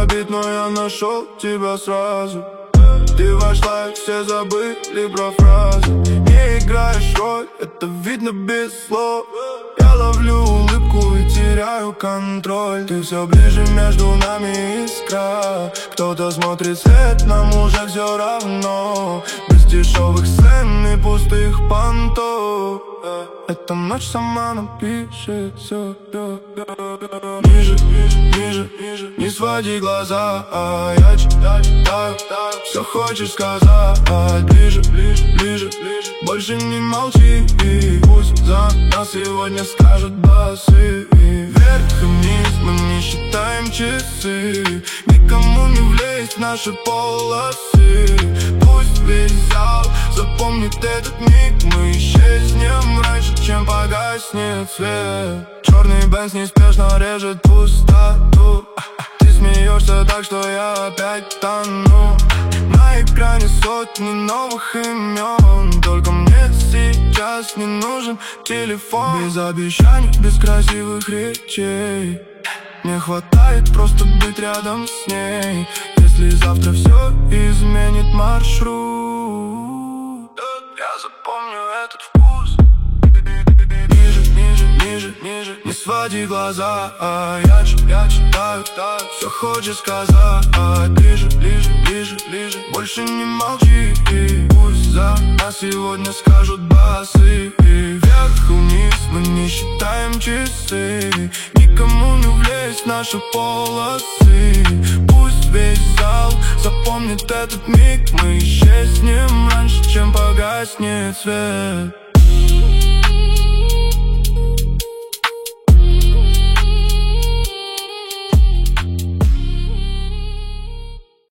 убить, но я нашел тебя сразу. Ты вошла, и все забыли про фразу. Не играешь роль, это видно без слов. Я ловлю улыбку и теряю контроль. Ты все ближе, между нами искра. Кто-то смотрит свет, нам уже все равно. Без дешевых сцен и пустых понтов. Эта ночь сама напишет все. Ниже, ниже, ниже, не своди глаза. Я читаю, все хочешь сказать. Ближе, ближе, ближе, ближе, больше не молчи. Пусть за нас сегодня скажут басы. Вверх и вниз мы не считаем часы. Никому не влезть в наши полосы. Пусть весь зал запомнит этот миг. Мы исчезнем раньше, чем погаснет свет. Черный бенз неспешно режет пустоту. Ты смеешься так, что я опять тону. На экране сотни новых имен. Только мне сейчас не нужен телефон. Без обещаний, без красивых речей. Мне хватает просто быть рядом с ней. Если завтра все изменит маршрут, я запомню этот вкус. Ниже, ниже, ниже, ниже, не своди глаза. Я читаю, все хочешь сказать. Ближе, ближе, ближе, ближе, больше не молчи. Пусть за нас сегодня скажут басы. Вверх и вниз мы не считаем часы. Никому не влезть в наши полосы. Пусть весь зал запомнит этот миг. Мы исчезнем раньше, чем погаснет свет.